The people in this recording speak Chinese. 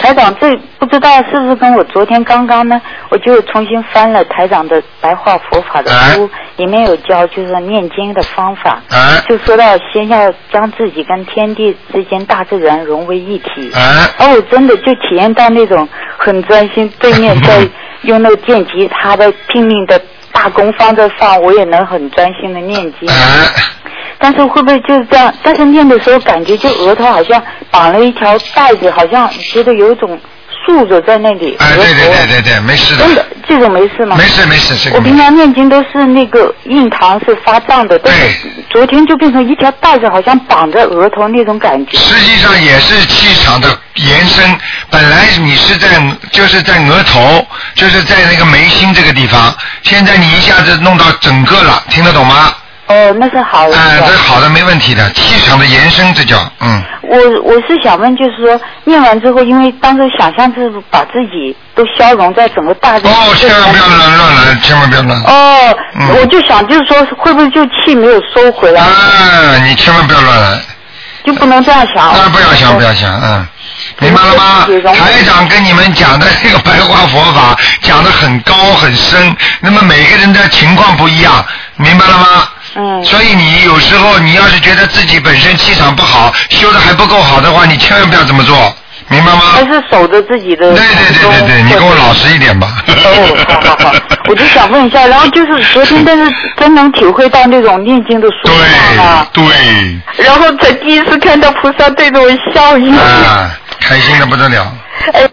台长，这不知道是不是跟我昨天刚刚呢，我就重新翻了台长的白话佛法的书，里面有教就是念经的方法，就说到先要将自己跟天地之间大自然融为一体，我真的就体验到那种很专心，对面在用那个电吉他的拼命的大功放在放，我也能很专心的念经。但是会不会就是这样？但是念的时候感觉就额头好像绑了一条带子，好像觉得有一种竖着在那里。 对，没事的。 真的，这种没事吗？ 没事，这个。 我平常念经都是那个印堂是发胀的，但是昨天就变成一条带子，好像绑在额头那种感觉。 实际上也是气场的延伸，本来你是就是在额头，就是在那个眉心这个地方，现在你一下子弄到整个了，听得懂吗？ 那是好的。 这好的没问题的，气场的延伸，这叫我是想问，就是说念完之后，因为当时想象是把自己都消融在整个大自然。 千万不要乱来，千万不要乱。 我就想就是说，会不会就气没有收回来？ 你千万不要乱来。 就不能这样想。 不要想，明白了吗？台长跟你们讲的这个白话佛法讲得很高很深，那么每个人的情况不一样，明白了吗？所以你有时候你要是觉得自己本身气场不好，修的还不够好的话，你千万不要这么做，明白吗？ 还是守着自己的。 对，你跟我老实一点吧。 好，我就想问一下，然后就是昨天，但是真能体会到那种念经的舒畅啊。 对。 然后才第一次看到菩萨对着我笑一样。 开心的不得了。